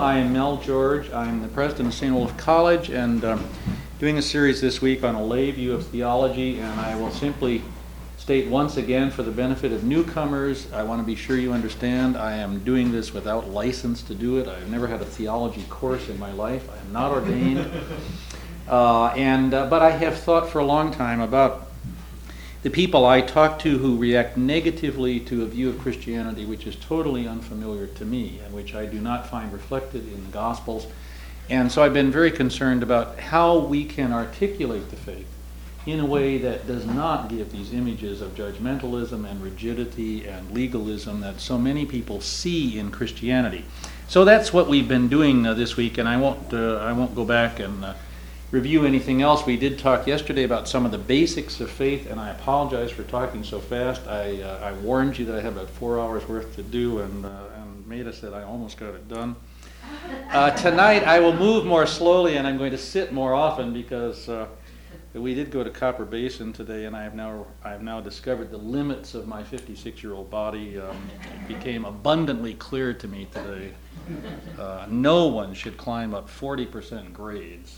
I am Mel George. I'm the president of St. Olaf College and doing a series this week on a lay view of theology, and I will simply state once again for the benefit of newcomers, I want to be sure you understand I am doing this without license to do it. I've never had a theology course in my life. I am not ordained. But I have thought for a long time about the people I talk to who react negatively to a view of Christianity which is totally unfamiliar to me and which I do not find reflected in the Gospels. And so I've been very concerned about how we can articulate the faith in a way that does not give these images of judgmentalism and rigidity and legalism that so many people see in Christianity. So that's what we've been doing this week, and I won't go back and review anything else. We did talk yesterday about some of the basics of faith, and I apologize for talking so fast. I warned you that I have about 4 hours worth to do, and Maida said I almost got it done. Tonight I will move more slowly, and I'm going to sit more often because we did go to Copper Basin today, and I have now discovered the limits of my 56-year-old body. It became abundantly clear to me today. No one should climb up 40% grades,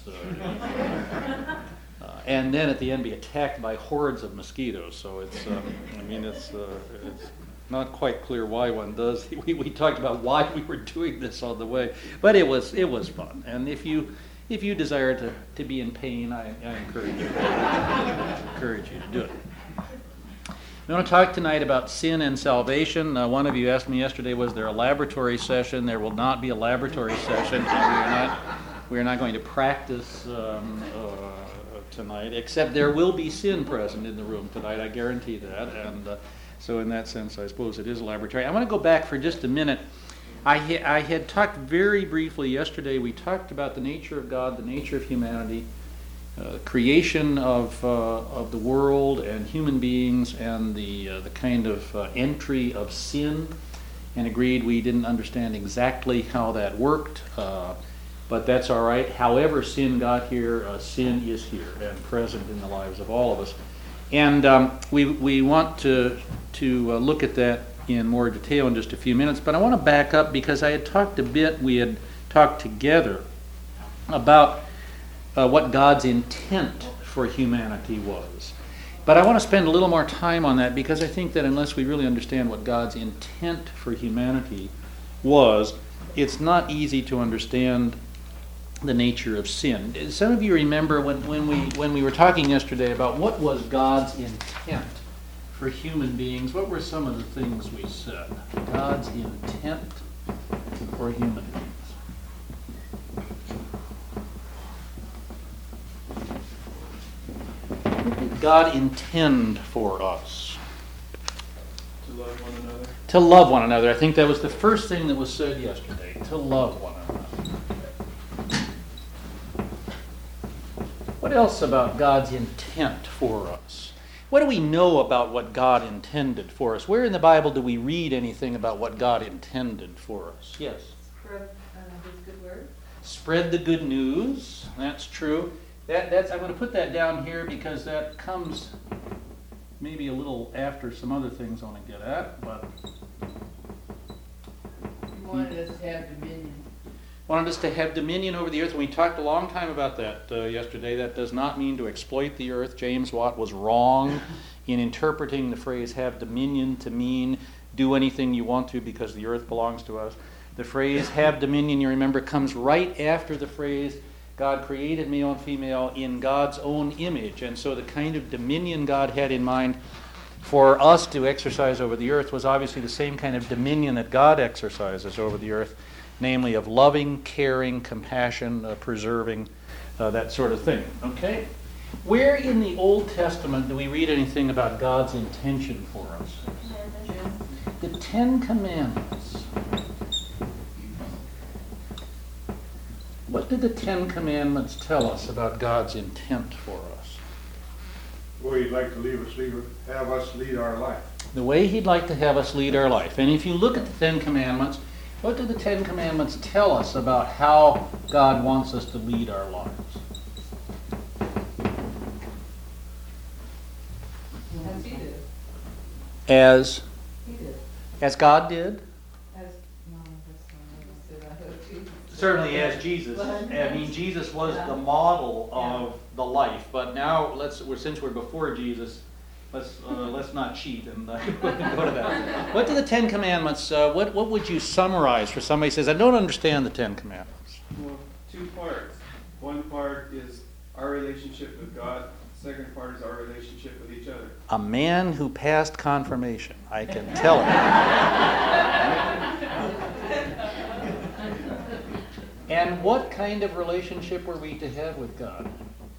and then at the end be attacked by hordes of mosquitoes. So it's not quite clear why one does. We talked about why we were doing this on the way, but it was fun. And if you desire to be in pain, I encourage you to do it. We want to talk tonight about sin and salvation. One of you asked me yesterday, was there a laboratory session? There will not be a laboratory session. We are not going to practice tonight, except there will be sin present in the room tonight. I guarantee that. And so in that sense, I suppose it is a laboratory. I want to go back for just a minute. I had talked very briefly yesterday. We talked about the nature of God, the nature of humanity, creation of the world and human beings, and the kind of entry of sin, and agreed we didn't understand exactly how that worked, but that's all right. However sin got here, sin is here and present in the lives of all of us. And we want to look at that in more detail in just a few minutes, but I want to back up because we had talked together about what God's intent for humanity was. But I want to spend a little more time on that because I think that unless we really understand what God's intent for humanity was, it's not easy to understand the nature of sin. Some of you remember when we were talking yesterday about what was God's intent for human beings. What were some of the things we said? God's intent for human beings. What did God intend for us? To love one another. To love one another. I think that was the first thing that was said yesterday. To love one another. What else about God's intent for us? What do we know about what God intended for us? Where in the Bible do we read anything about what God intended for us? Yes? Spread His good word. Spread the good news. That's true. That's I'm going to put that down here because that comes maybe a little after some other things I want to get at. But He wanted us to have dominion. Wanted us to have dominion over the earth. And we talked a long time about that yesterday. That does not mean to exploit the earth. James Watt was wrong in interpreting the phrase have dominion to mean do anything you want to because the earth belongs to us. The phrase have dominion, you remember, comes right after the phrase God created male and female in God's own image. And so the kind of dominion God had in mind for us to exercise over the earth was obviously the same kind of dominion that God exercises over the earth, namely of loving, caring, compassion, preserving, that sort of thing. Okay? Where in the Old Testament do we read anything about God's intention for us? The Ten Commandments. What did the Ten Commandments tell us about God's intent for us? Where He'd like to have us lead our life. The way He'd like to have us lead our life. And if you look at the Ten Commandments, what do the Ten Commandments tell us about how God wants us to lead our lives? As He did. As He did. As God did? As, no, that's not what I said. Jesus. Certainly as Jesus. I mean, Jesus was the model of the life. But now, since we're before Jesus, let's not cheat and go to that. What do the Ten Commandments? What would you summarize for somebody who says, "I don't understand the Ten Commandments"? Well, two parts. One part is our relationship with God. Second part is our relationship with each other. A man who passed confirmation, I can tell it. And what kind of relationship were we to have with God?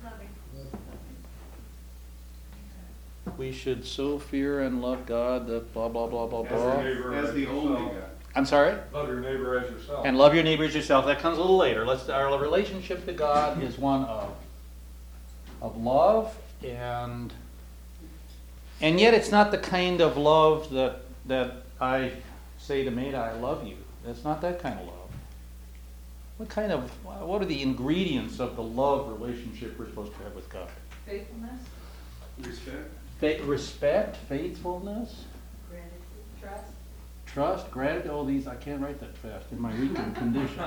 We should so fear and love God that blah, blah, blah, blah, As your blah. neighbor As the only yourself. God. I'm sorry? Love your neighbor as yourself. And love your neighbor as yourself. That comes a little later. Our relationship to God is one of love, and yet it's not the kind of love that I say to Maida, "I love you." It's not that kind of love. What are the ingredients of the love relationship we're supposed to have with God? Faithfulness, Respect. Respect, faithfulness, gratitude, trust. trust, gratitude. Oh, these I can't write that fast in my weakened condition.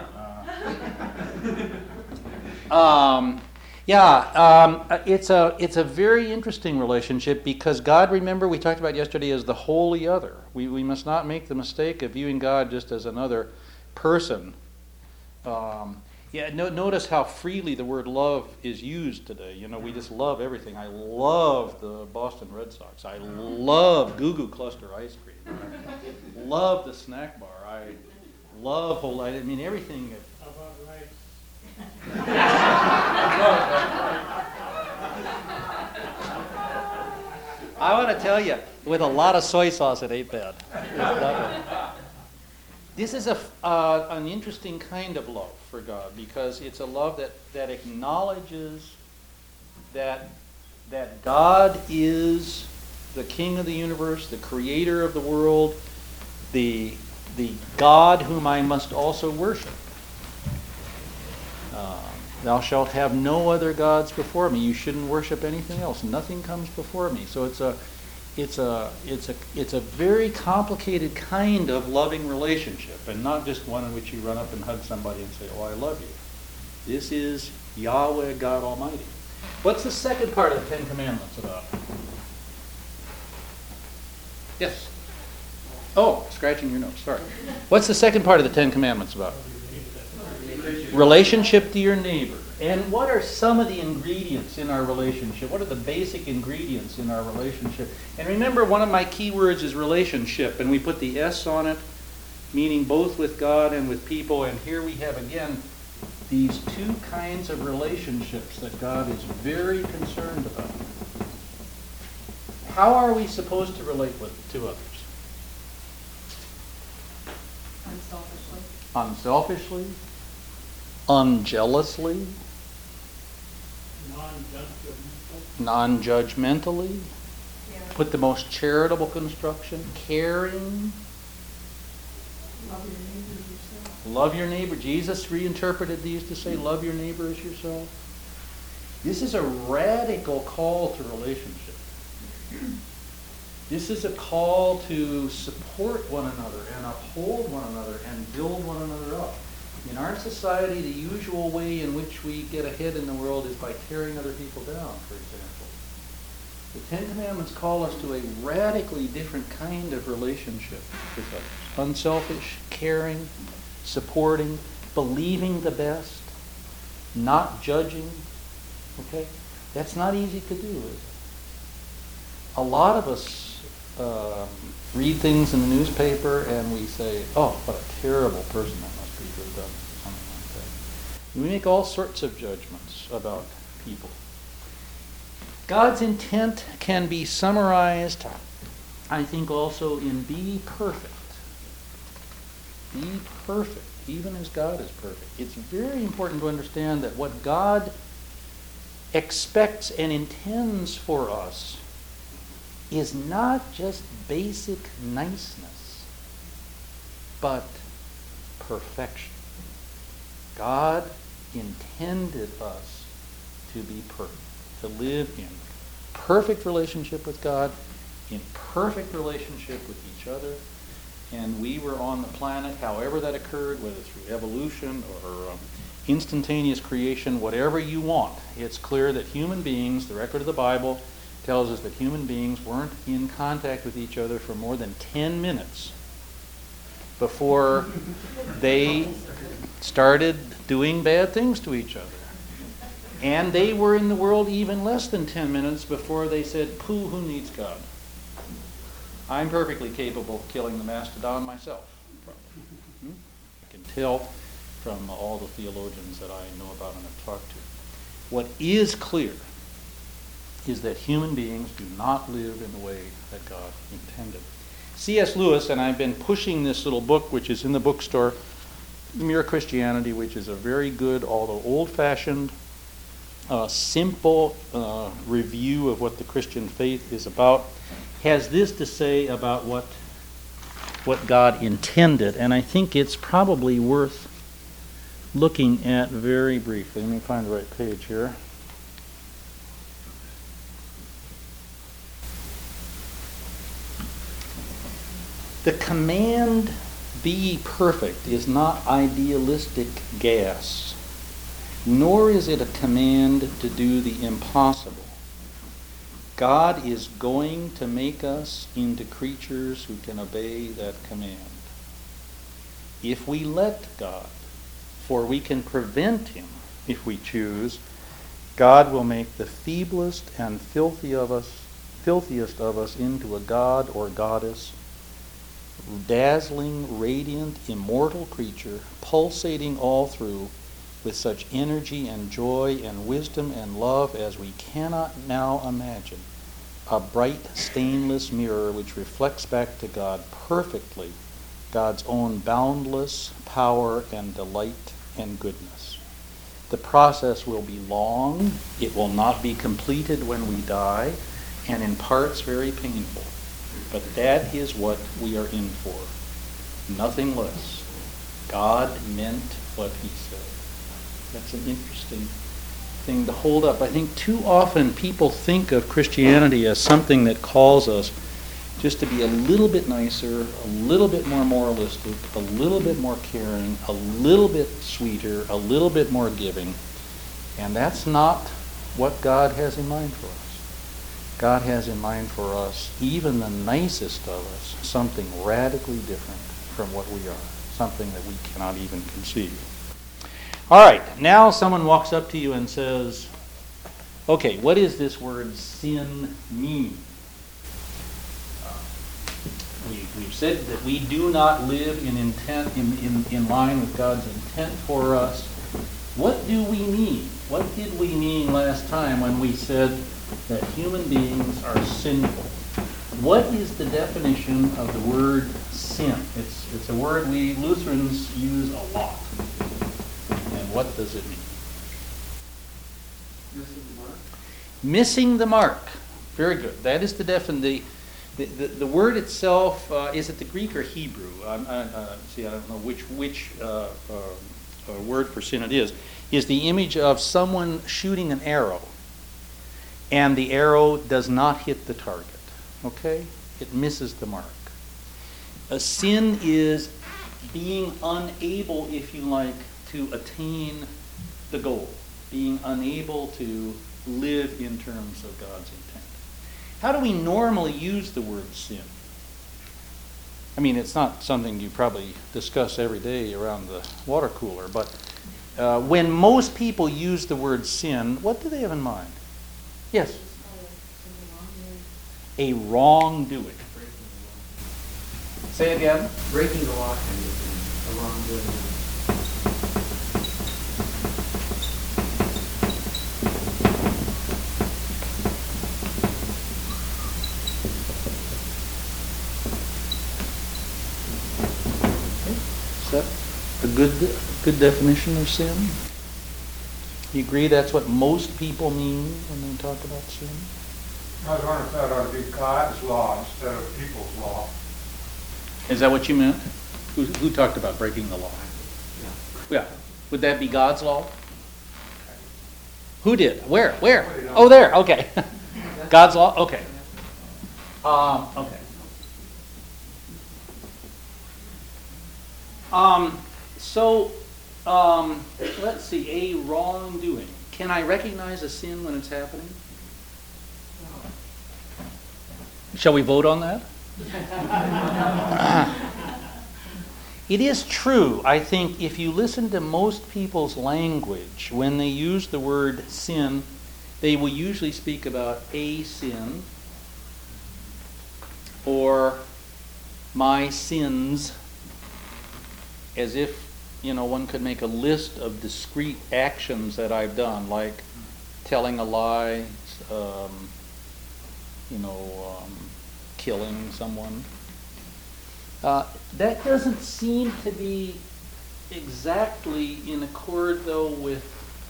It's a very interesting relationship because God, remember, we talked about yesterday, is the holy other. We must not make the mistake of viewing God just as another person. Notice how freely the word love is used today. You know, we just love everything. I love the Boston Red Sox. I love Goo Goo Cluster ice cream. I love the snack bar. I love whole. I mean, everything. How about rice? I want to tell you, with a lot of soy sauce, it ain't bad. It's not bad. This is an interesting kind of love for God because it's a love that acknowledges that God is the King of the universe, the Creator of the world, the God whom I must also worship. Thou shalt have no other gods before me. You shouldn't worship anything else. Nothing comes before me. So it's a very complicated kind of loving relationship, and not just one in which you run up and hug somebody and say, "Oh, I love you." This is Yahweh God Almighty. What's the second part of the Ten Commandments about? Yes. Oh, scratching your nose. Sorry. What's the second part of the Ten Commandments about? Relationship to your neighbor. And what are some of the ingredients in our relationship? What are the basic ingredients in our relationship? And remember, one of my key words is relationship, and we put the S on it, meaning both with God and with people. And here we have, again, these two kinds of relationships that God is very concerned about. How are we supposed to relate to others? Unselfishly, unjealously, non-judgmentally, put the most charitable construction, caring, love your neighbor. Jesus reinterpreted these to say, love your neighbor as yourself. This is a radical call to relationship. This is a call to support one another and uphold one another and build one another up. In our society, the usual way in which we get ahead in the world is by tearing other people down, for example. The Ten Commandments call us to a radically different kind of relationship with others. Unselfish, caring, supporting, believing the best, not judging. Okay? That's not easy to do, is it? A lot of us read things in the newspaper and we say, "Oh, what a terrible person that must be to have done something like that." And we make all sorts of judgments about people. God's intent can be summarized, I think, also in be perfect. Be perfect, even as God is perfect. It's very important to understand that what God expects and intends for us is not just basic niceness, but perfection. God intended us to be perfect, to live in perfect relationship with God, in perfect relationship with each other, and we were on the planet, however that occurred, whether through evolution or instantaneous creation, whatever you want, it's clear that human beings, the record of the Bible tells us that human beings weren't in contact with each other for more than 10 minutes before they started doing bad things to each other. And they were in the world even less than 10 minutes before they said, "Pooh, who needs God? I'm perfectly capable of killing the mastodon myself." I can tell from all the theologians that I know about and have talked to. What is clear is that human beings do not live in the way that God intended. C.S. Lewis, and I've been pushing this little book, which is in the bookstore, Mere Christianity, which is a very good, although old-fashioned, simple review of what the Christian faith is about, has this to say about what God intended, and I think it's probably worth looking at very briefly. Let me find the right page here. The command, "Be perfect," is not idealistic gas, nor is it a command to do the impossible. God is going to make us into creatures who can obey that command. If we let God, for we can prevent him if we choose, God will make the feeblest and filthiest of us into a god or goddess, dazzling, radiant, immortal creature, pulsating all through with such energy and joy and wisdom and love as we cannot now imagine. A bright, stainless mirror which reflects back to God perfectly God's own boundless power and delight and goodness. The process will be long, it will not be completed when we die, and in parts very painful. But that is what we are in for. Nothing less. God meant what he said. That's an interesting thing to hold up. I think too often people think of Christianity as something that calls us just to be a little bit nicer, a little bit more moralistic, a little bit more caring, a little bit sweeter, a little bit more giving. And that's not what God has in mind for us. God has in mind for us, even the nicest of us, something radically different from what we are, something that we cannot even conceive. All right, now someone walks up to you and says, okay, what does this word sin mean? We've said that we do not live in line with God's intent for us. What do we mean? What did we mean last time when we said that human beings are sinful? What is the definition of the word sin? It's a word we Lutherans use a lot. And what does it mean? Missing the mark. Missing the mark. Very good. That is the definition. The word itself, is it the Greek or Hebrew? I don't know which word for sin it is the image of someone shooting an arrow, and the arrow does not hit the target. Okay? It misses the mark. A sin is being unable, if you like, to attain the goal, being unable to live in terms of God's intent. How do we normally use the word sin? I mean, it's not something you probably discuss every day around the water cooler, but when most people use the word sin, what do they have in mind? Yes? A wrongdoing. Say again? Breaking the law kind of thing, a wrongdoing. Is that a good definition of sin? You agree that's what most people mean when they talk about sin? I was wondering if that ought to be God's law instead of people's law. Is that what you meant? Who talked about breaking the law? Yeah. Would that be God's law? Who did? Where? Oh, there. Okay. God's law? Okay. Okay. Let's see, a wrongdoing. Can I recognize a sin when it's happening? Shall we vote on that? It is true, I think, if you listen to most people's language, when they use the word sin, they will usually speak about a sin or my sins, as if, one could make a list of discrete actions that I've done, like telling a lie, killing someone. That doesn't seem to be exactly in accord, though, with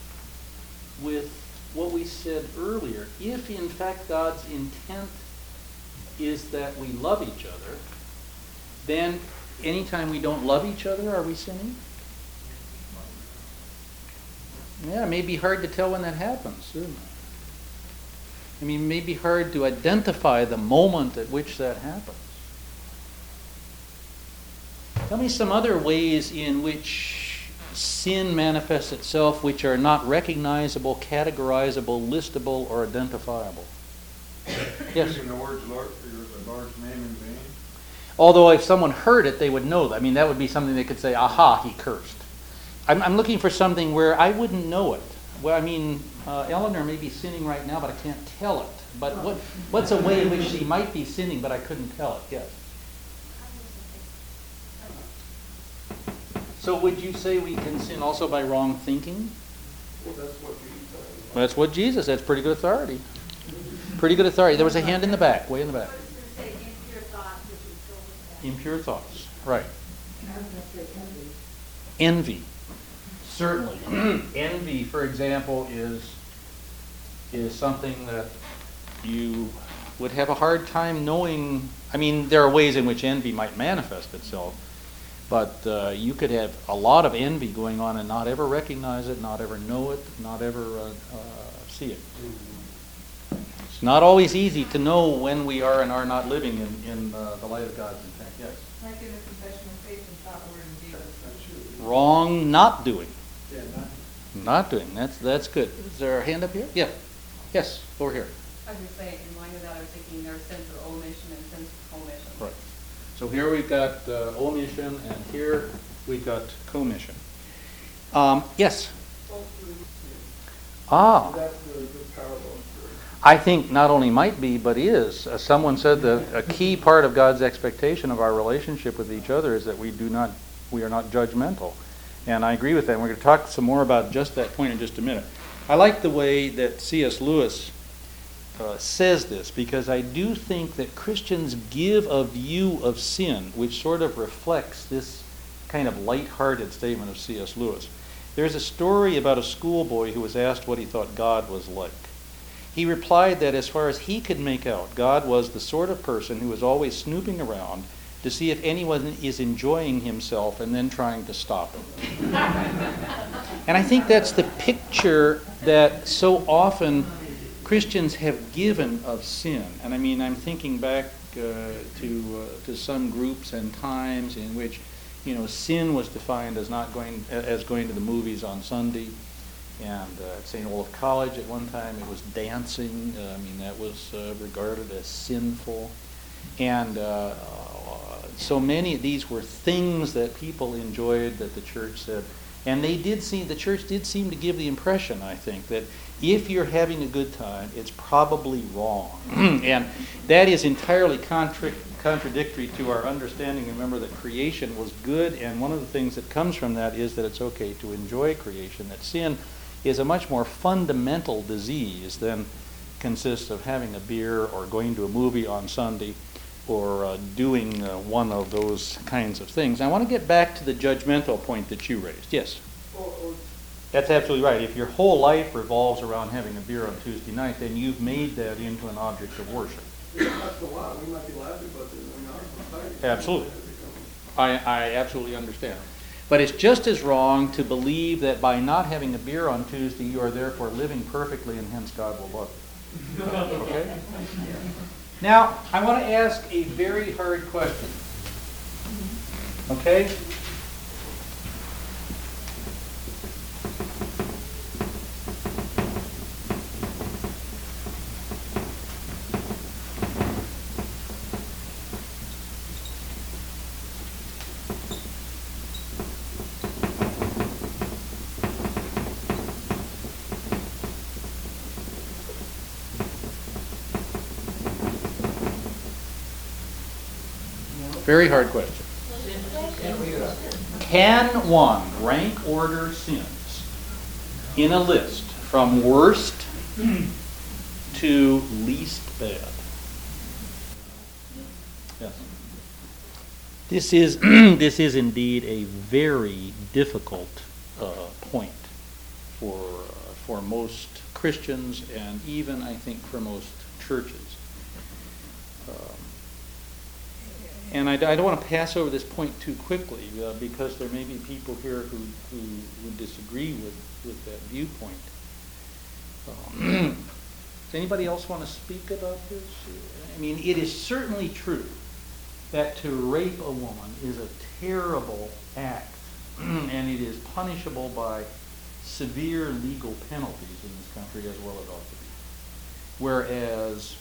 what we said earlier. If, in fact, God's intent is that we love each other, then anytime we don't love each other, are we sinning? Yeah, it may be hard to tell when that happens, certainly. I mean, it may be hard to identify the moment at which that happens. Tell me some other ways in which sin manifests itself which are not recognizable, categorizable, listable, or identifiable. Yes? Using the Lord's name in vain. Although if someone heard it, they would know that. I mean, that would be something they could say, aha, he cursed. I'm looking for something where I wouldn't know it. Well, I mean, Eleanor may be sinning right now, but I can't tell it. But what's a way in which she might be sinning, but I couldn't tell it? Yes. So would you say we can sin also by wrong thinking? Well, that's what Jesus said. That's what Jesus said. That's pretty good authority. Pretty good authority. There was a hand in the back, way in the back. What does it say? Impure thoughts, which is filled with that. Impure thoughts. Right. Envy. Certainly. Envy, for example, is something that you would have a hard time knowing. I mean, there are ways in which envy might manifest itself, but you could have a lot of envy going on and not ever recognize it, not ever know it, not ever see it. It's not always easy to know when we are and are not living in the light of God's intent. Yes. Like in the confession of faith and thought, word, and deed. Wrong not doing. Yeah, Not doing. That's good. Is there a hand up here? Yeah. Yes, over here. I was just saying, in line with that, I was thinking there are sins of omission and sins of commission. Right. So here we've got omission, and here we've got commission. Yes. Ah. that's the parallel story. I think not only might be, but is. Someone said that a key part of God's expectation of our relationship with each other is that we are not judgmental. And I agree with that. And we're going to talk some more about just that point in just a minute. I like the way that C.S. Lewis says this, because I do think that Christians give a view of sin which sort of reflects this kind of light-hearted statement of C.S. Lewis. There's a story about a schoolboy who was asked what he thought God was like. He replied that as far as he could make out, God was the sort of person who was always snooping around to see if anyone is enjoying himself and then trying to stop him. And I think that's the picture that so often Christians have given of sin. And I mean, I'm thinking back to some groups and times in which, sin was defined as going to the movies on Sunday. And at St. Olaf College at one time it was dancing. That was regarded as sinful. And so many of these were things that people enjoyed that the church said. And the church did seem to give the impression, I think, that if you're having a good time, it's probably wrong. And that is entirely contradictory to our understanding. Remember that creation was good, and one of the things that comes from that is that it's okay to enjoy creation, that sin is a much more fundamental disease than consists of having a beer or going to a movie on Sunday or doing one of those kinds of things. I want to get back to the judgmental point that you raised. Yes? That's absolutely right. If your whole life revolves around having a beer on Tuesday night, then you've made that into an object of worship. That's a lot. We might be laughing about this. Absolutely. I absolutely understand. But it's just as wrong to believe that by not having a beer on Tuesday, you are therefore living perfectly and hence God will love you. Okay? Now, I want to ask a very hard question. Okay? Very hard question. Can one rank order sins in a list from worst to least bad? Yes. This is this is indeed a very difficult point for most Christians and even I think for most churches. And I don't want to pass over this point too quickly because there may be people here who would disagree with that viewpoint. Does anybody else want to speak about this? I mean, it is certainly true that to rape a woman is a terrible act, and it is punishable by severe legal penalties in this country as well as ought to be. Whereas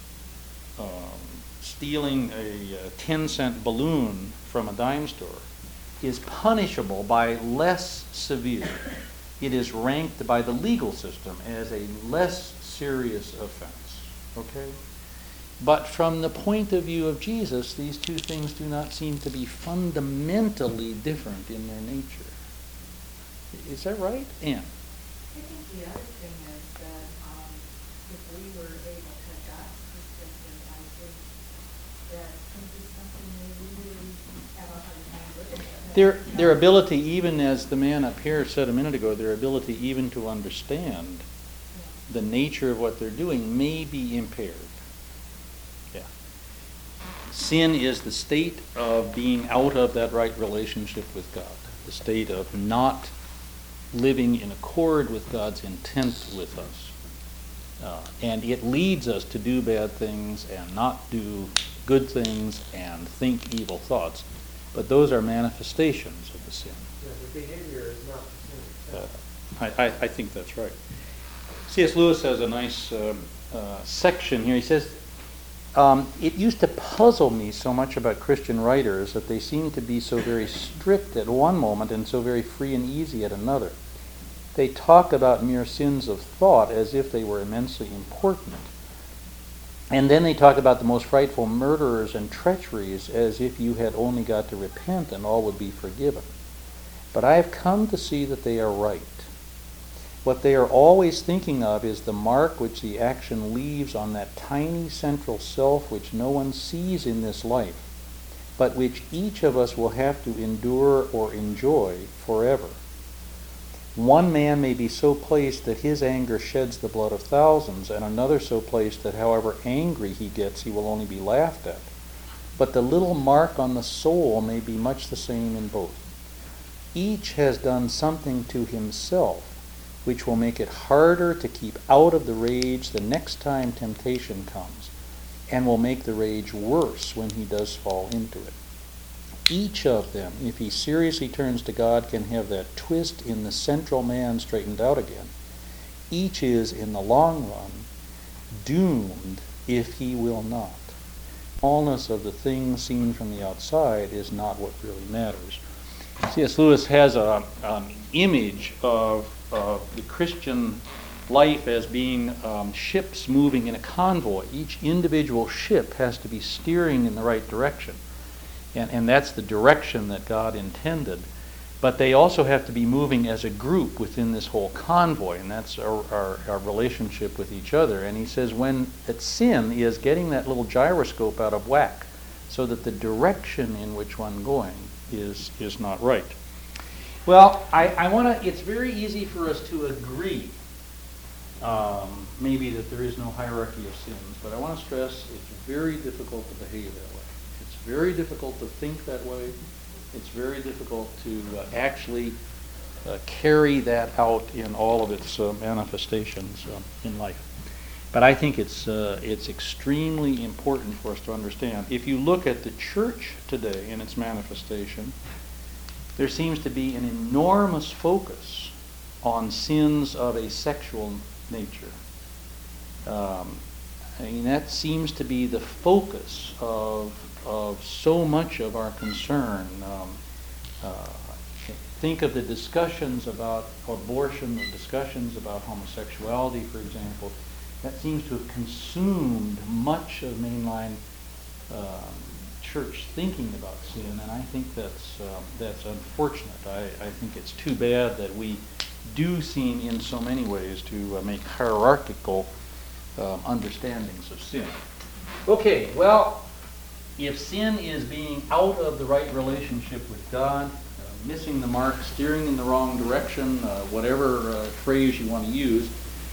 stealing a 10-cent balloon from a dime store is punishable by less severe. It is ranked by the legal system as a less serious offense. Okay? But from the point of view of Jesus, these two things do not seem to be fundamentally different in their nature. Is that right, Ann? I think the other thing is that if we were able to adopt perspective, I think that can be something that we really have a hard time with. Their ability, even as the man up here said a minute ago, their ability even to understand the nature of what they're doing may be impaired. Yeah. Sin is the state of being out of that right relationship with God, the state of not living in accord with God's intent with us. And it leads us to do bad things and not do good things and think evil thoughts. But those are manifestations of the sin. Yeah, the behavior is not the sin itself. I think that's right. C.S. Lewis has a nice section here. He says, it used to puzzle me so much about Christian writers that they seemed to be so very strict at one moment and so very free and easy at another. They talk about mere sins of thought as if they were immensely important. And then they talk about the most frightful murderers and treacheries as if you had only got to repent and all would be forgiven. But I have come to see that they are right. What they are always thinking of is the mark which the action leaves on that tiny central self which no one sees in this life, but which each of us will have to endure or enjoy forever. One man may be so placed that his anger sheds the blood of thousands, and another so placed that however angry he gets, he will only be laughed at. But the little mark on the soul may be much the same in both. Each has done something to himself which will make it harder to keep out of the rage the next time temptation comes, and will make the rage worse when he does fall into it. Each of them, if he seriously turns to God, can have that twist in the central man straightened out again. Each is, in the long run, doomed if he will not. The smallness of the thing seen from the outside is not what really matters. C.S. Lewis has an image of the Christian life as being ships moving in a convoy. Each individual ship has to be steering in the right direction. And that's the direction that God intended. But they also have to be moving as a group within this whole convoy, and that's our relationship with each other. And he says that sin is getting that little gyroscope out of whack so that the direction in which one's going is not right. Well, it's very easy for us to agree maybe that there is no hierarchy of sins, but I want to stress it's very difficult to behave that way. It's very difficult to think that way. It's very difficult to actually carry that out in all of its manifestations in life. But I think it's extremely important for us to understand. If you look at the church today in its manifestation, there seems to be an enormous focus on sins of a sexual nature. That seems to be the focus of so much of our concern. Think of the discussions about abortion, the discussions about homosexuality, for example. That seems to have consumed much of mainline church thinking about sin, and I think that's unfortunate. I think it's too bad that we do seem in so many ways to make hierarchical understandings of sin. Okay, well, if sin is being out of the right relationship with God, missing the mark, steering in the wrong direction, whatever phrase you want to use,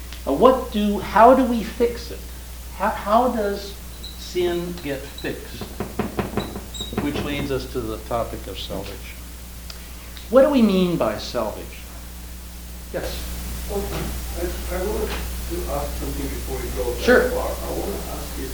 how do we fix it? How does sin get fixed? Which leads us to the topic of salvation. What do we mean by salvation? Yes? I wanted to ask something before we go Sure. that far. I want to ask you,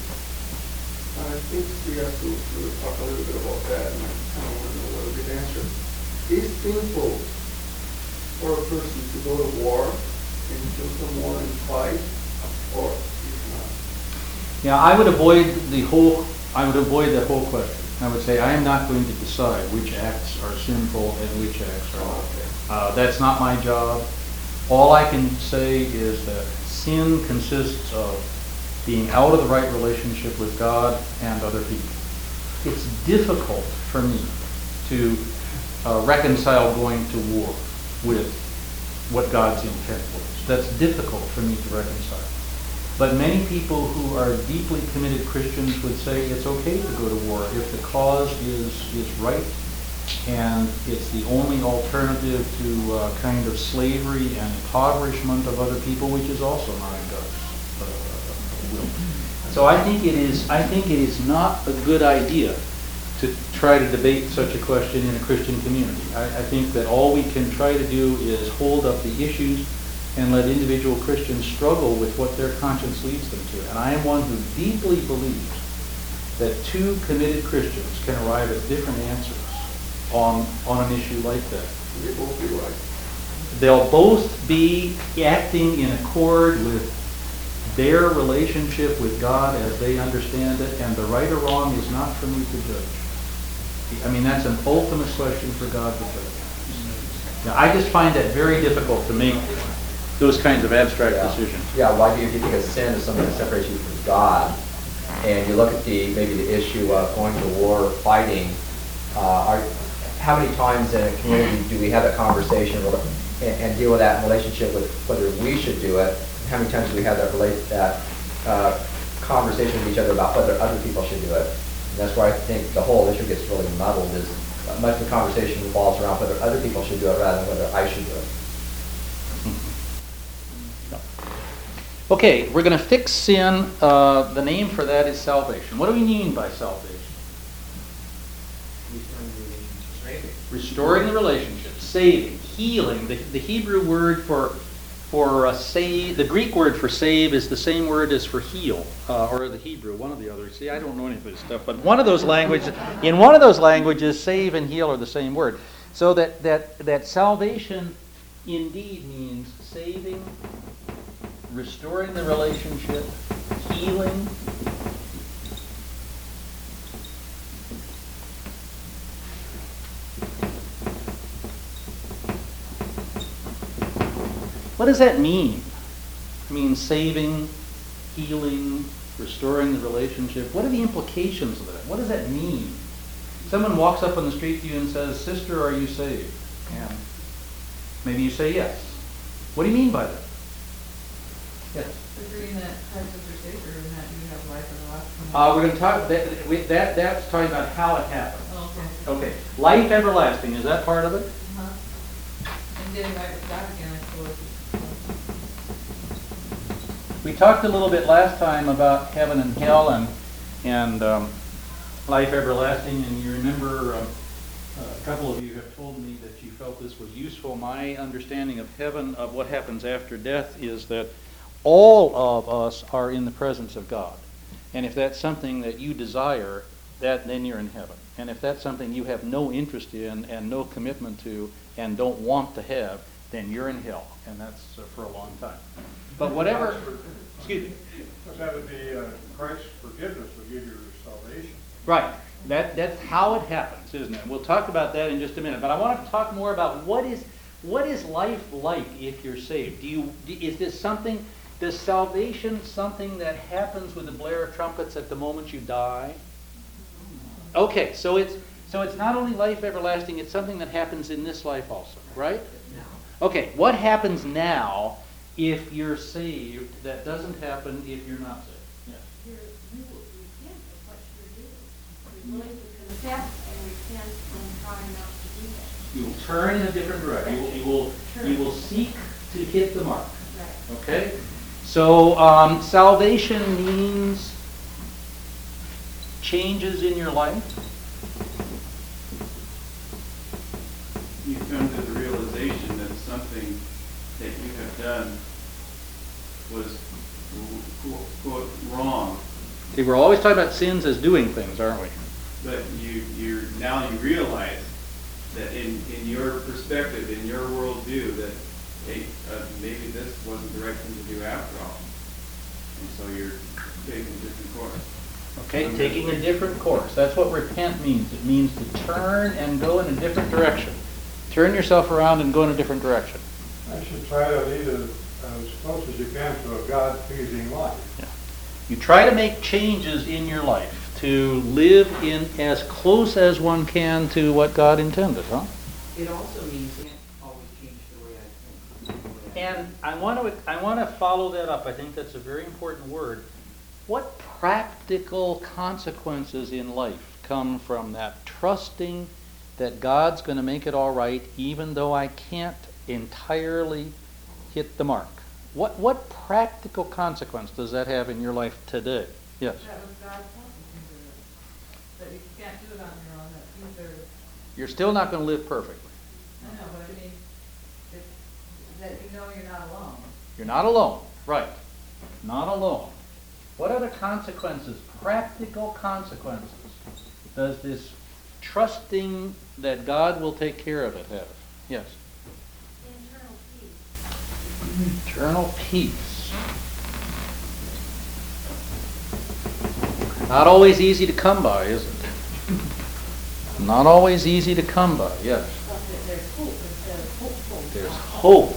I think we have to talk a little bit about that, and I kind of want to know what a good answer. Is it sinful for a person to go to war and kill someone and fight, or is it not? Yeah, I would avoid that whole question. I would say I am not going to decide which acts are sinful and which acts are not. That's not my job. All I can say is that sin consists of being out of the right relationship with God and other people. It's difficult for me to reconcile going to war with what God's intent was. That's difficult for me to reconcile. But many people who are deeply committed Christians would say it's okay to go to war if the cause is right and it's the only alternative to kind of slavery and impoverishment of other people, which is also not in God's will. So I think it is not a good idea to try to debate such a question in a Christian community. I think that all we can try to do is hold up the issues and let individual Christians struggle with what their conscience leads them to. And I am one who deeply believes that two committed Christians can arrive at different answers on an issue like that. They both be right. They'll both be acting in accord with their relationship with God as they understand it, and the right or wrong is not for me to judge. I mean, that's an ultimate question for God to judge. Now, I just find that very difficult to make those kinds of abstract decisions. Yeah, why do you think of sin as something that separates you from God? And you look at maybe the issue of going to war, fighting. How many times in a community do we have that conversation and deal with that in relationship with whether we should do it? How many times do we have that conversation with each other about whether other people should do it? And that's why I think the whole issue gets really muddled. Is much of the conversation revolves around whether other people should do it rather than whether I should do it. Okay, we're going to fix sin. The name for that is salvation. What do we mean by salvation? Restoring the relationship, saving, healing. The Hebrew word for save, the Greek word for save is the same word as for heal, or the Hebrew, one of the others. See, I don't know any of this stuff, but in one of those languages, save and heal are the same word. So that salvation indeed means saving, restoring the relationship, healing. What does that mean? I mean, saving, healing, restoring the relationship. What are the implications of that? What does that mean? Someone walks up on the street to you and says, "Sister, are you saved?" And maybe you say yes. What do you mean by that? Yes. Agreeing that Christ is your Savior and that you have life everlasting. We're going to talk. That's talking about how it happens. Okay. Okay. Life everlasting. Is that part of it? And getting right with God again, I suppose. We talked a little bit last time about heaven and hell and life everlasting, and you remember a couple of you have told me that you felt this was useful. My understanding of heaven, of what happens after death, is that all of us are in the presence of God. And if that's something that you desire, then you're in heaven. And if that's something you have no interest in and no commitment to and don't want to have, then you're in hell. And that's for a long time. But whatever, excuse me. That would be Christ's forgiveness will give you salvation. Right. That's how it happens, isn't it? We'll talk about that in just a minute. But I want to talk more about what is life like if you're saved? Does salvation something that happens with the blare of trumpets at the moment you die? Okay, so it's not only life everlasting, it's something that happens in this life also, right? Okay, what happens now if you're saved that doesn't happen if you're not saved? Yeah. You will repent of what you're doing. You're willing to confess and repent and try not to do that. You will turn in a different direction. You will seek to hit the mark. Right. Okay? So salvation means changes in your life. You come to the realization that something that you have done was, quote, wrong. See, we're always talking about sins as doing things, aren't we? But now you realize that in your perspective, in your worldview, that hey, maybe this wasn't the right thing to do after all. And so you're taking a different course. Okay, taking a different course. That's what repent means. It means to turn and go in a different direction. Turn yourself around and go in a different direction. I should try to lead as close as you can to a God-pleasing life. Yeah. You try to make changes in your life to live in as close as one can to what God intended, huh? It also means you can't always change the way I think. And I want to follow that up. I think that's a very important word. What practical consequences in life come from that trusting that God's going to make it all right even though I can't entirely hit the mark? What practical consequence does that have in your life today? Yes. That was God's helping you do it. But you can't do it on your own. That either, You're still not going to live perfectly. I know, but I mean, that you know you're not alone. You're not alone. Right. Not alone. What other consequences, practical consequences, does this trusting that God will take care of it have? Yes. Internal peace. Eternal peace. Not always easy to come by, is it? Not always easy to come by, yes. But there's hope instead of hopeful. There's hope.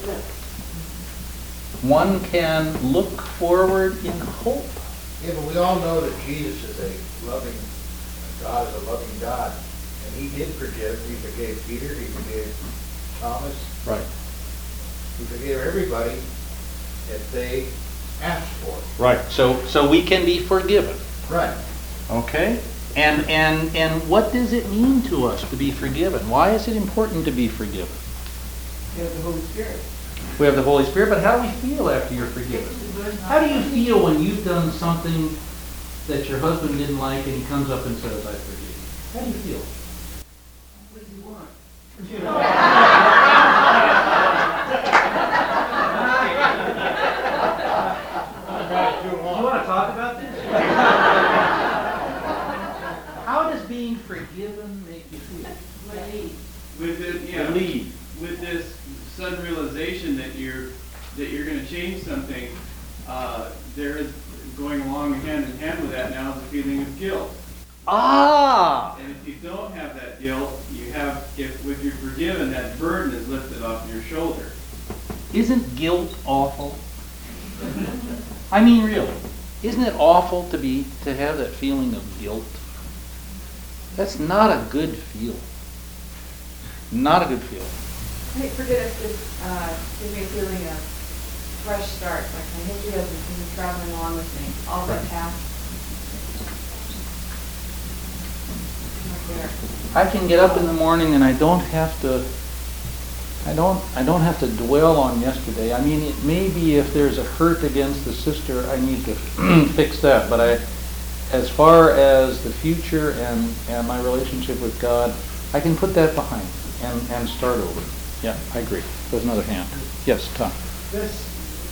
One can look forward in hope. Yeah, but we all know that Jesus is a loving, God is a loving God. And he did forgive. He forgave Peter, he forgave Thomas. Right. He forgave everybody if they asked for it. Right. So we can be forgiven. Right. Okay? And what does it mean to us to be forgiven? Why is it important to be forgiven? You have the Holy Spirit. We have the Holy Spirit, but how do we feel after you're forgiven? How do you feel when you've done something that your husband didn't like and he comes up and says, I forgive you? How do you feel? What do you want? You want to talk about this? How does being forgiven make you feel? With this sudden realization that you're going to change something, there is going along hand in hand with that now is a feeling of guilt. Ah! And if you don't have that guilt, if you're forgiven, that burden is lifted off your shoulder. Isn't guilt awful? I mean, really, isn't it awful to have that feeling of guilt? That's not a good feeling. Not a good feeling. I think forgiveness gives me a feeling of fresh start. Like my history hasn't been traveling along with me. All the past. Not there. I can get up in the morning and I don't have to dwell on yesterday. I mean, it may be if there's a hurt against the sister, I need to fix that. But as far as the future and my relationship with God, I can put that behind me and start over. Yeah, I agree. There's another hand. Yes, Tom. This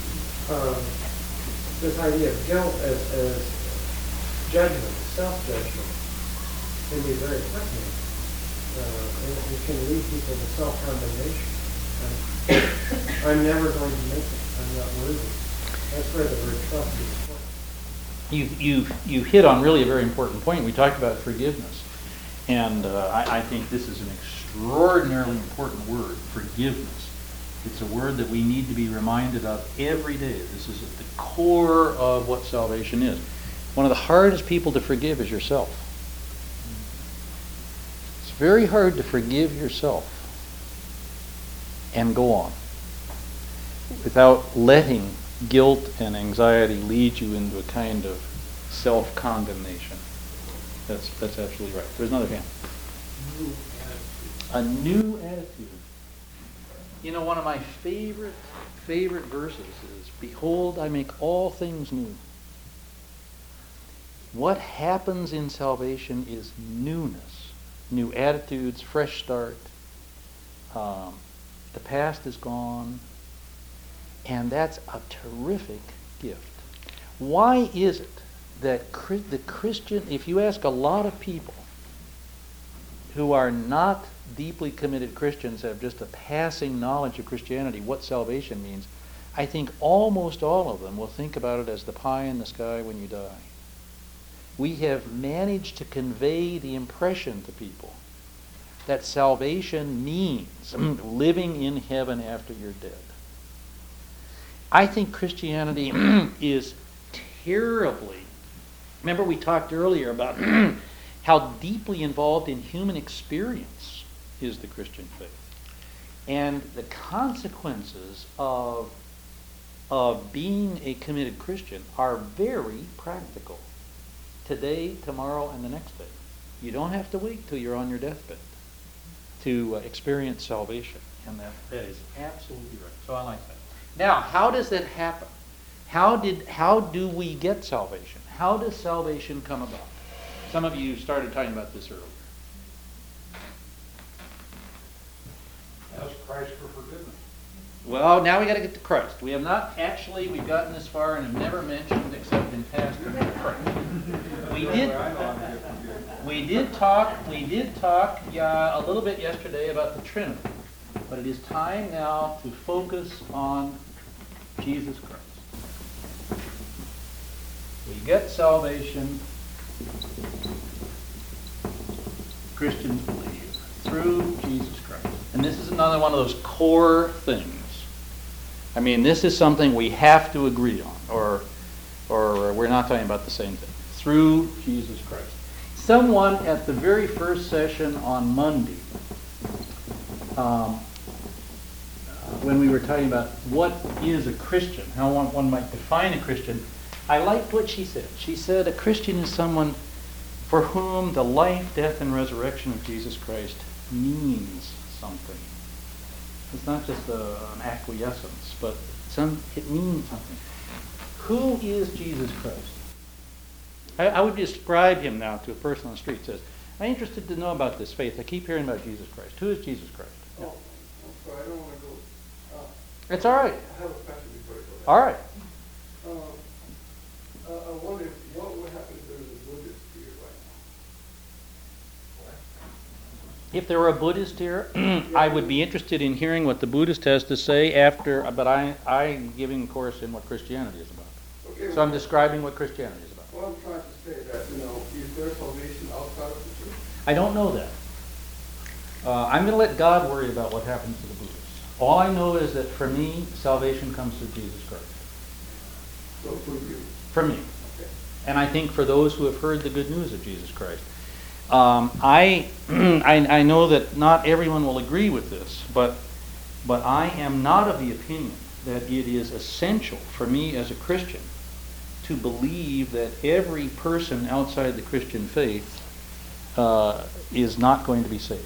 idea of guilt as judgment, self-judgment, can be very threatening. It can lead people to self-condemnation. I'm never going to make it. I'm not worthy. That's where the word trust is put. You hit on really a very important point. We talked about forgiveness. And I think this is an extraordinarily important word, forgiveness. It's a word that we need to be reminded of every day. This is at the core of what salvation is. One of the hardest people to forgive is yourself. very hard to forgive yourself and go on without letting guilt and anxiety lead you into a kind of self-condemnation. That's absolutely right. There's another hand. A new attitude. You know, one of my favorite verses is, "Behold, I make all things new." What happens in salvation is newness, new attitudes, fresh start. The past is gone, and that's a terrific gift. Why is it that the Christian, if you ask a lot of people who are not deeply committed Christians, have just a passing knowledge of Christianity, what salvation means, I think almost all of them will think about it as the pie in the sky when you die. We have managed to convey the impression to people that salvation means living in heaven after you're dead. I think Christianity is terribly, remember we talked earlier about how deeply involved in human experience is the Christian faith. And the consequences of being a committed Christian are very practical. Today, tomorrow, and the next day. You don't have to wait till you're on your deathbed to experience salvation. And that is absolutely right. So I like that. Now, how does that happen? How do we get salvation? How does salvation come about? Some of you started talking about this earlier. Ask Christ for forgiveness. Well, now we got to get to Christ. We have not actually, we've gotten this far and have never mentioned, except in passing, Christ. We did talk a little bit yesterday about the Trinity, but it is time now to focus on Jesus Christ. We get salvation, Christians believe, through Jesus Christ. And this is another one of those core things. I mean, this is something we have to agree on, or we're not talking about the same thing. Through Jesus Christ. Someone at the very first session on Monday, when we were talking about what is a Christian, how one might define a Christian, I liked what she said. She said a Christian is someone for whom the life, death, and resurrection of Jesus Christ means something. It's not just an acquiescence, but it means something. Who is Jesus Christ? I would describe him now to a person on the street. Says, "I'm interested to know about this faith. I keep hearing about Jesus Christ. Who is Jesus Christ?" Oh, I'm sorry, I don't want to go. It's all right. I have a question before you go there. All right. I wonder what would happen if there was a Buddhist here right now? If there were a Buddhist here, I would be interested in hearing what the Buddhist has to say after, but I'm giving a course in what Christianity is about. Okay, So I'm describing what Christianity is about. Well, I'm trying to say that, is there salvation outside of the church? I don't know that. I'm going to let God worry about what happens to the Buddhists. All I know is that for me, salvation comes through Jesus Christ. So for you? For me. Okay. And I think for those who have heard the good news of Jesus Christ. I know that not everyone will agree with this, but I am not of the opinion that it is essential for me as a Christian to believe that every person outside the Christian faith is not going to be saved.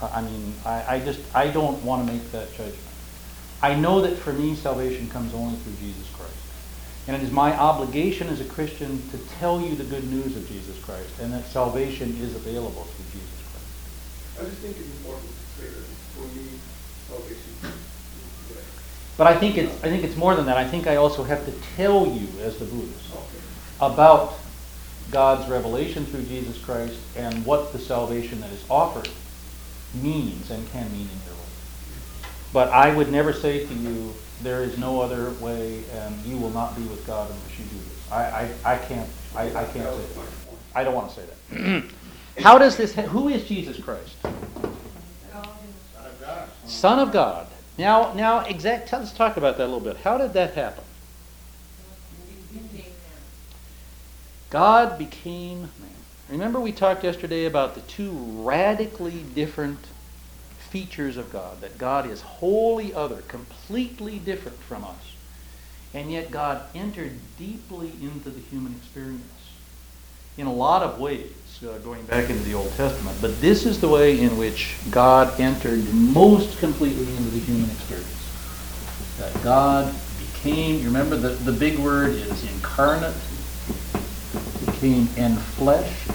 I don't want to make that judgment. I know that for me, salvation comes only through Jesus Christ. And it is my obligation as a Christian to tell you the good news of Jesus Christ, and that salvation is available through Jesus Christ. I just think it's important to say that for me, salvation is good. But I think it's more than that. I think I also have to tell you, as the Buddhist, about God's revelation through Jesus Christ and what the salvation that is offered means and can mean in your life. But I would never say to you, there is no other way, and you will not be with God unless you do this. I can't say that. I don't want to say that. How does this? Who is Jesus Christ? Son of God. Son of God. Now, let's talk about that a little bit. How did that happen? God became man. Remember we talked yesterday about the two radically different features of God, that God is wholly other, completely different from us. And yet God entered deeply into the human experience in a lot of ways, going back into the Old Testament. But this is the way in which God entered most completely into the human experience. That God became, you remember the big word is incarnate, became enfleshed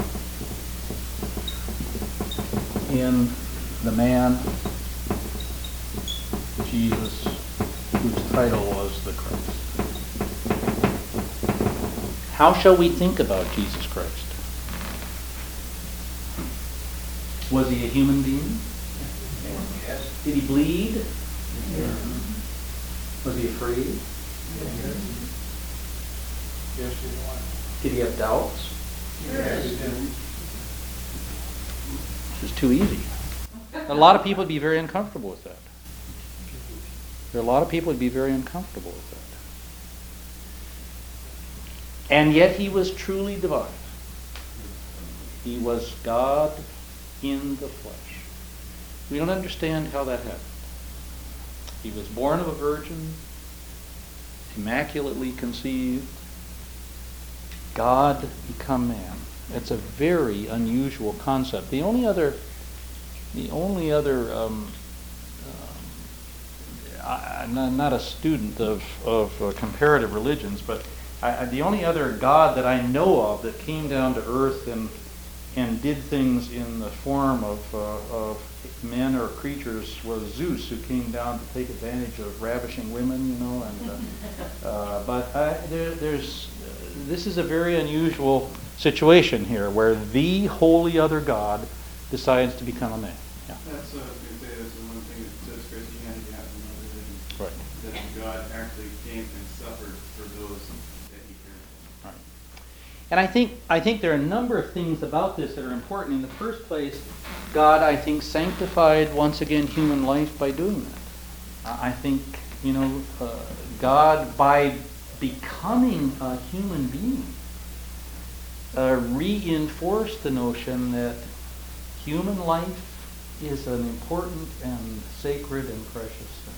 in the man, Jesus, whose title was the Christ. How shall we think about Jesus Christ? Was he a human being? Yes. Did he bleed? Yes. Was he afraid? Yes, he was. Did he have doubts? Yes. This is too easy. A lot of people would be very uncomfortable with that. There are a lot of people would be very uncomfortable with that. And yet he was truly divine. He was God in the flesh. We don't understand how that happened. He was born of a virgin, immaculately conceived, God become man. It's a very unusual concept. The only other I'm not a student of comparative religions, but the only other God that I know of that came down to earth and did things in the form of men or creatures was Zeus, who came down to take advantage of ravishing women, this is a very unusual situation here, where the wholly other God decides to become a man. Yeah. That's what I was going to say. That's the one thing that sets Christianity out from other religions. Right. That God actually came and suffered for those that he cared for. Right. And I think there are a number of things about this that are important. In the first place, God, I think, sanctified once again human life by doing that. I think, God, by becoming a human being, reinforced the notion that human life is an important and sacred and precious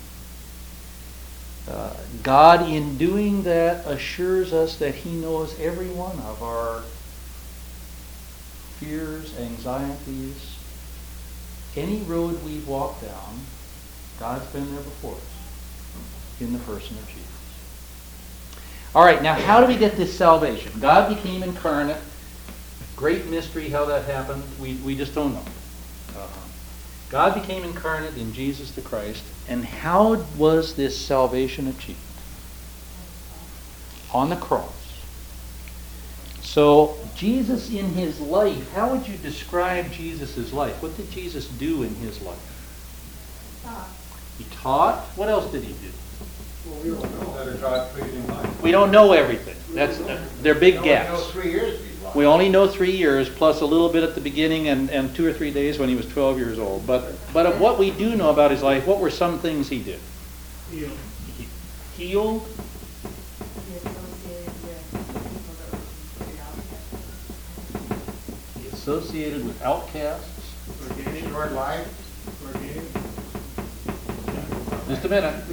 thing. God, in doing that, assures us that he knows every one of our fears, anxieties. Any road we've walked down, God's been there before us in the person of Jesus. All right, now how do we get this salvation? God became incarnate. Great mystery how that happened. We just don't know. God became incarnate in Jesus the Christ. And how was this salvation achieved? On the cross. So Jesus in his life, how would you describe Jesus' life? What did Jesus do in his life? He taught. What else did he do? Well, we don't know that a God-pleasing life. We don't know everything. They're big gaps. We only know 3 years of his life. We only know 3 years, plus a little bit at the beginning and 2 or 3 days when he was 12 years old. But of what we do know about his life, what were some things he did? He healed. He associated with outcasts. Forgave short life. Forgave. Just a minute.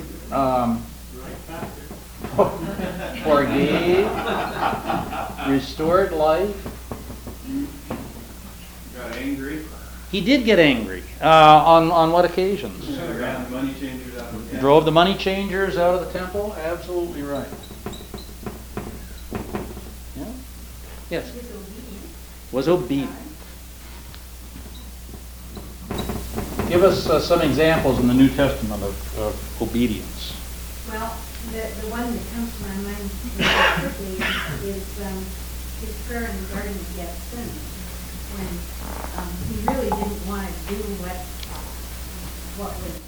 Forgave. Restored life. Got angry. He did get angry. On what occasions? Ran the money changers out of the temple. Drove the money changers out of the temple? Absolutely right. Yeah? Yes. Was obedient. Give us some examples in the New Testament of obedience. Well, the one that comes to my mind very quickly is his prayer in the Garden of Gethsemane, when he really didn't want to do what was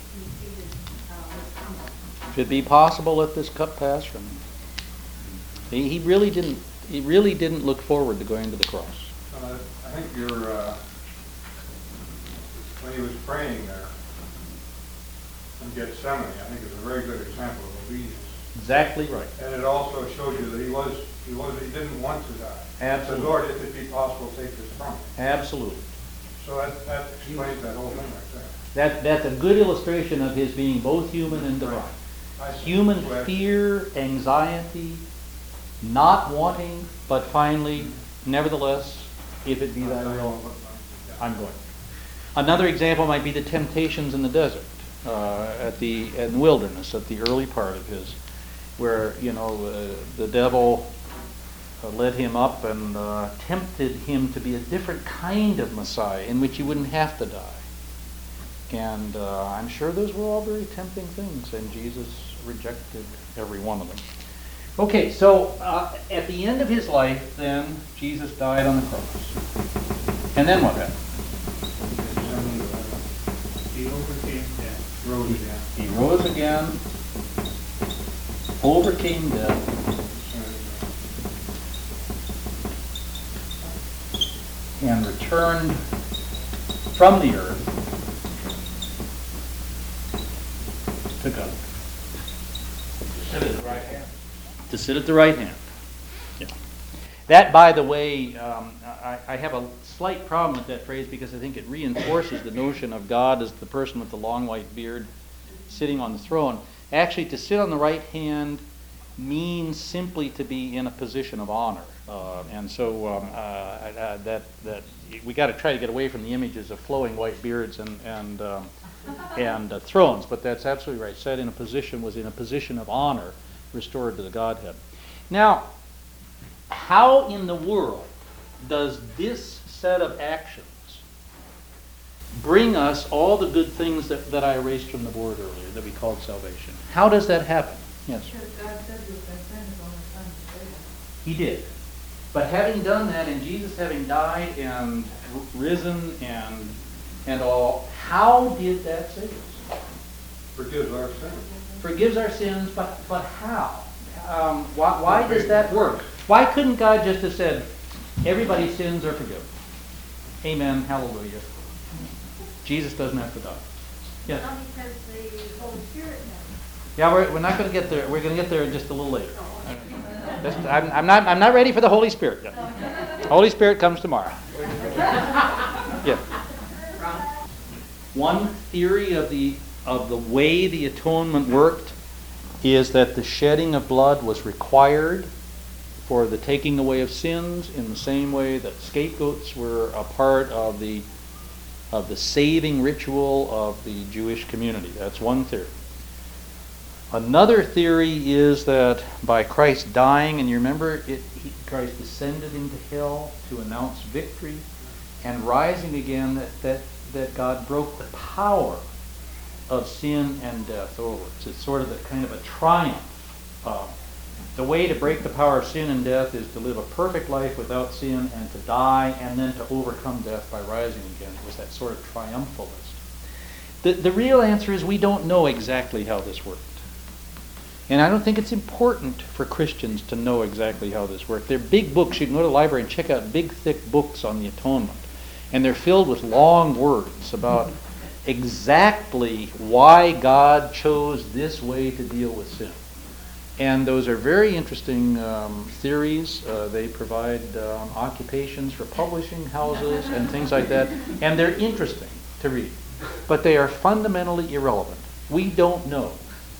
coming. If it be possible, let this cup pass from me. He really didn't look forward to going to the cross. I think when he was praying there in Gethsemane, I think it's a very good example of obedience. Exactly right. And it also shows you that he was He didn't want to die. Absolutely. He said, Lord, if it be possible, take this from me. Absolutely. So that explains that whole thing right there. That's a good illustration of his being both human and divine. I see. Human Glad- fear, anxiety, not wanting, but finally, nevertheless, if it be thy will, I'm going. Another example might be the temptations in the desert, in the wilderness, at the early part of his, where the devil led him up and tempted him to be a different kind of Messiah in which he wouldn't have to die. And I'm sure those were all very tempting things, and Jesus rejected every one of them. Okay, so at the end of his life, then, Jesus died on the cross. And then what happened? He overcame death. Rose again. He rose again, overcame death, and returned from the earth to God. Sit at the right hand. To sit at the right hand. Yeah. That, by the way, I have a slight problem with that phrase because I think it reinforces the notion of God as the person with the long white beard sitting on the throne. Actually, to sit on the right hand means simply to be in a position of honor. And so that we got to try to get away from the images of flowing white beards and thrones, but that's absolutely right. Set in a position, was in a position of honor, restored to the Godhead. Now, how in the world does this set of actions bring us all the good things that I erased from the board earlier, that we called salvation? How does that happen? Yes? Because God said you can send his only son to save us. He did. But having done that, and Jesus having died and risen and all, how did that save us? Forgives our sins. Forgives our sins, but how? Why does that work? Why couldn't God just have said, everybody's sins are forgiven? Amen, hallelujah. Jesus doesn't have to die. Yes? Not because the Holy Spirit knows. Yeah, we're not going to get there. We're going to get there just a little later. I'm not ready for the Holy Spirit yet. Holy Spirit comes tomorrow. Yeah. One theory of the way the atonement worked is that the shedding of blood was required for the taking away of sins, in the same way that scapegoats were a part of the saving ritual of the Jewish community. That's one theory. Another theory is that by Christ dying, and you remember, Christ descended into hell to announce victory, and rising again, that God broke the power of sin and death over. It's sort of a kind of a triumph. The way to break the power of sin and death is to live a perfect life without sin and to die and then to overcome death by rising again. It was that sort of triumphalist. The real answer is we don't know exactly how this worked. And I don't think it's important for Christians to know exactly how this worked. They're big books. You can go to the library and check out big, thick books on the atonement. And they're filled with long words about exactly why God chose this way to deal with sin. And those are very interesting theories. They provide occupations for publishing houses and things like that. And they're interesting to read. But they are fundamentally irrelevant. We don't know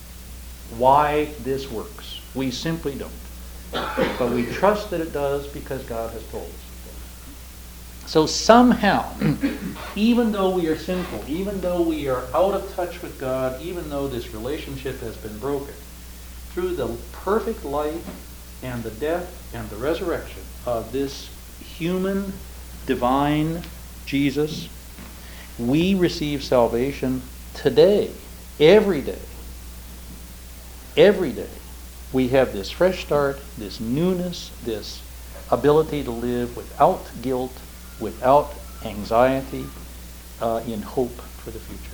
why this works. We simply don't. But we trust that it does because God has told us. So somehow, even though we are sinful, even though we are out of touch with God, even though this relationship has been broken, through the perfect life and the death and the resurrection of this human, divine Jesus, we receive salvation today, every day. Every day. We have this fresh start, this newness, this ability to live without guilt, without anxiety, in hope for the future.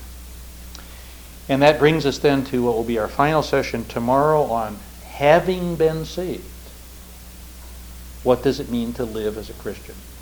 And that brings us then to what will be our final session tomorrow on having been saved. What does it mean to live as a Christian?